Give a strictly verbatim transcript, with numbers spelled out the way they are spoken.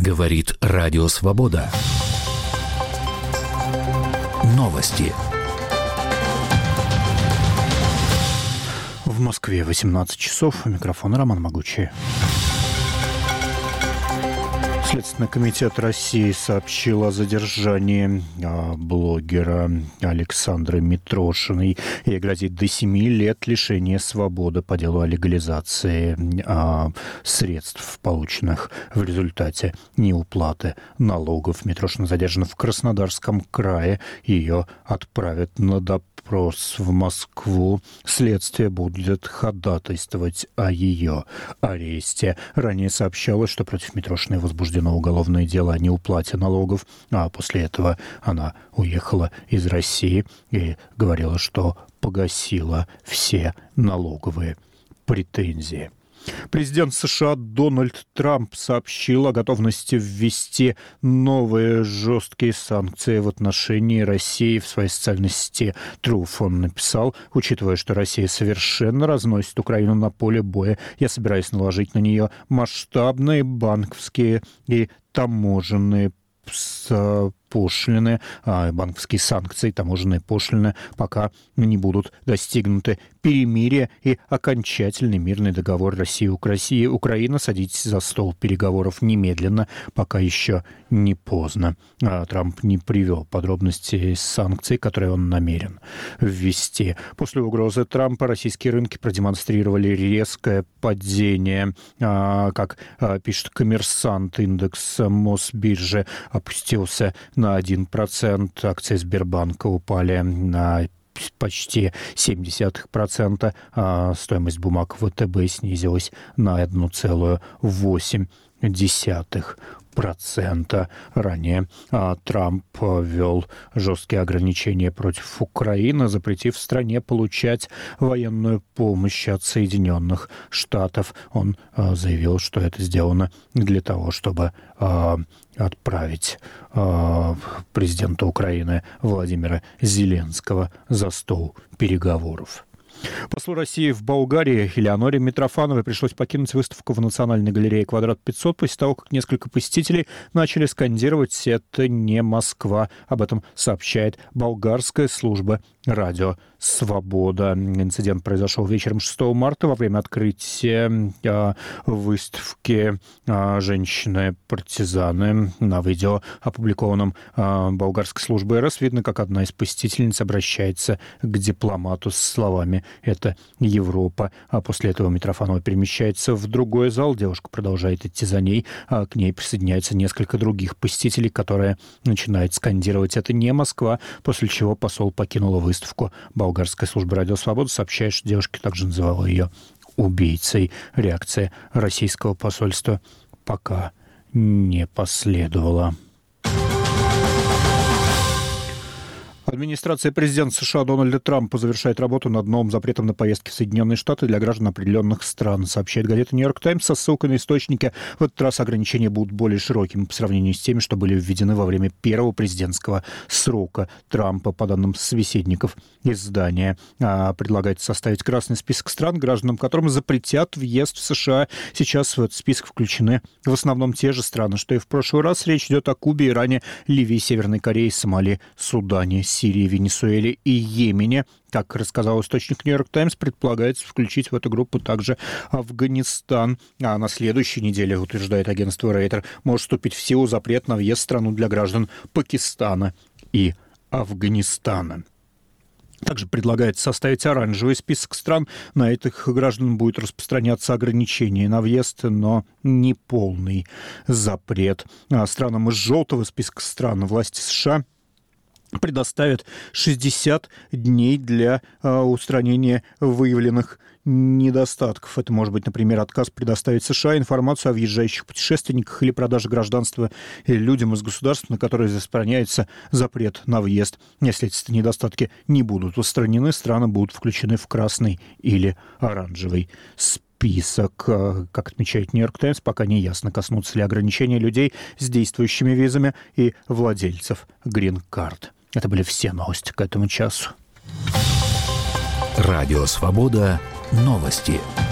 Говорит Радио Свобода. Новости. В Москве восемнадцать часов. У микрофона Роман Могучий. Следственный комитет России сообщил о задержании блогера Александры Митрошиной. Ей грозит до семи лет лишения свободы по делу о легализации средств, полученных в результате неуплаты налогов. Митрошина задержана в Краснодарском крае. Ее отправят на допрос в Москву. Следствие будет ходатайствовать о ее аресте. Ранее сообщалось, что против Митрошиной возбуждено уголовное дело о неуплате налогов, а после этого она уехала из России и говорила, что погасила все налоговые претензии. Президент США Дональд Трамп сообщил о готовности ввести новые жесткие санкции в отношении России в своей социальной сети Truth. Он написал: учитывая, что Россия совершенно разносит Украину на поле боя, я собираюсь наложить на нее масштабные банковские и таможенные пошлины, банковские санкции, таможенные пошлины, пока не будут достигнуты перемирие и окончательный мирный договор России и Украины. Садитесь за стол переговоров немедленно, пока еще не поздно. Трамп не привел подробности санкций, которые он намерен ввести. После угрозы Трампа российские рынки продемонстрировали резкое падение. Как пишет «Коммерсант», индекс Мосбиржи опустился на один процент. Акции Сбербанка упали на почти семь десятых процента, а стоимость бумаг ВТБ снизилась на одна целая восемь десятых процента. Ранее а, Трамп ввел жесткие ограничения против Украины, запретив стране получать военную помощь от Соединенных Штатов. Он а, заявил, что это сделано для того, чтобы а, отправить а, президента Украины Владимира Зеленского за стол переговоров. Послу России в Болгарии Элеоноре Митрофановой пришлось покинуть выставку в Национальной галерее «Квадрат пятьсот» после того, как несколько посетителей начали скандировать «Это не Москва». Об этом сообщает болгарская служба радио «Свобода». Инцидент произошел вечером шестого марта во время открытия э, выставки э, «Женщины-партизаны». На видео, опубликованном э, болгарской службой РС, видно, как одна из посетительниц обращается к дипломату с словами «Это Европа». А после этого Митрофанова перемещается в другой зал. Девушка продолжает идти за ней, а к ней присоединяется несколько других посетителей, которые начинают скандировать «Это не Москва», после чего посол покинула выставку. Болгарская служба радио «Свобода» сообщает, что девушка также называла ее убийцей. Реакция российского посольства пока не последовала. Администрация президента США Дональда Трампа завершает работу над новым запретом на поездки в Соединенные Штаты для граждан определенных стран, сообщает газета «Нью-Йорк Таймс» со ссылкой на источники. В этот раз ограничения будут более широкими по сравнению с теми, что были введены во время первого президентского срока Трампа. По данным собеседников издания, предлагается составить красный список стран, гражданам которым запретят въезд в США. Сейчас в этот список включены в основном те же страны, что и в прошлый раз. Речь идет о Кубе, Иране, Ливии, Северной Корее, Сомали, Судане, Сирии, Венесуэле и Йемене. Как рассказал источник «Нью-Йорк Таймс», предполагается включить в эту группу также Афганистан. А на следующей неделе, утверждает агентство Рейтер, может вступить в силу запрет на въезд в страну для граждан Пакистана и Афганистана. Также предлагается составить оранжевый список стран. На этих граждан будет распространяться ограничение на въезд, но не полный запрет. А странам из желтого списка стран власти США предоставят шестьдесят дней для а, устранения выявленных недостатков. Это может быть, например, отказ предоставить США информацию о въезжающих путешественниках или продаже гражданства людям из государств, на которые распространяется запрет на въезд. Если эти недостатки не будут устранены, страны будут включены в красный или оранжевый список. Список, как отмечает «Нью-Йорк Таймс», пока не ясно, коснутся ли ограничения людей с действующими визами и владельцев грин-карт. Это были все новости к этому часу. Радио «Свобода». Новости.